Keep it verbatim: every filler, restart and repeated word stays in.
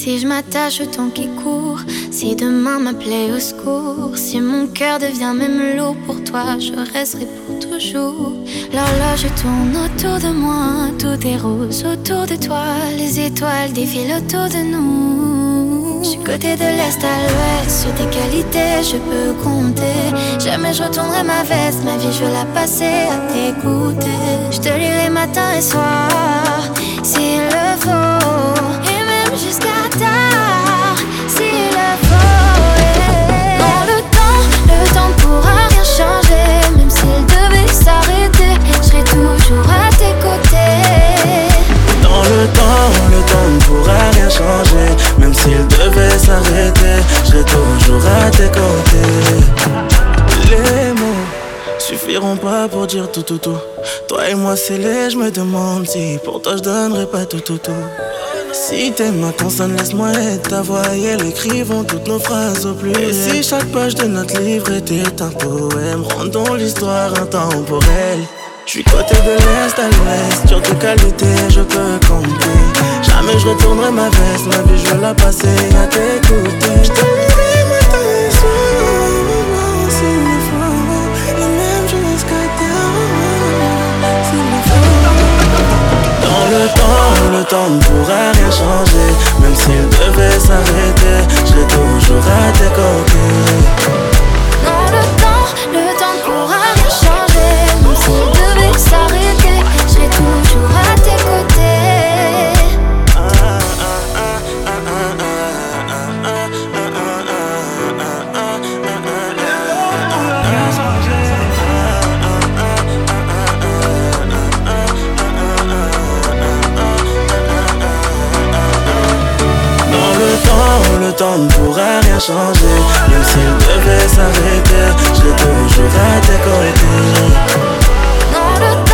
Si je m'attache au temps qui court, si demain m'appelait au secours, si mon cœur devient même lourd pour toi, je resterai pour toujours. L'horloge tourne autour de moi, tout est rose autour de toi, les étoiles défilent autour de nous. Je suis côté de l'est à l'ouest, sur tes qualités je peux compter. Jamais je retournerai ma veste, ma vie je veux la passer à t'écouter. Je te lirai matin et soir, s'il le faut, et même jusqu'à tard, s'il le faut, yeah. Dans le temps, le temps ne pourra rien changer. Même s'il devait s'arrêter, je serai toujours à tes côtés. Dans le temps, le temps ne pourra rien changer. Même s'il devait s'arrêter, je serai toujours à tes côtés. Les mots suffiront pas pour dire tout tout tout. Toi et moi c'est les, je me demande si pour toi je donnerais pas tout tout tout. Si t'es ma consonne, laisse-moi être ta voix et elle écrivons toutes nos phrases au pluriel. Et si chaque page de notre livre était un poème, rendons l'histoire intemporelle. J'suis côté de l'est à l'ouest, sur tes qualités je peux compter. Jamais je retournerai ma veste, ma vie je veux la passer à t'écouter. J'te lirai matin et soir, s'il le faut, et même jusqu'à terre, s'il le faut. Dans le temps, le temps ne pourra rien changer. Même s'il devait s'arrêter, je serai toujours à tes côtés. Dans le temps, le temps ne pourra rien changer. Même s'il devait s'arrêter, je serai toujours à tes côtés. Le temps ne pourra rien changer. Même s'il devait s'arrêter, je serai toujours à tes côtés. Dans le temps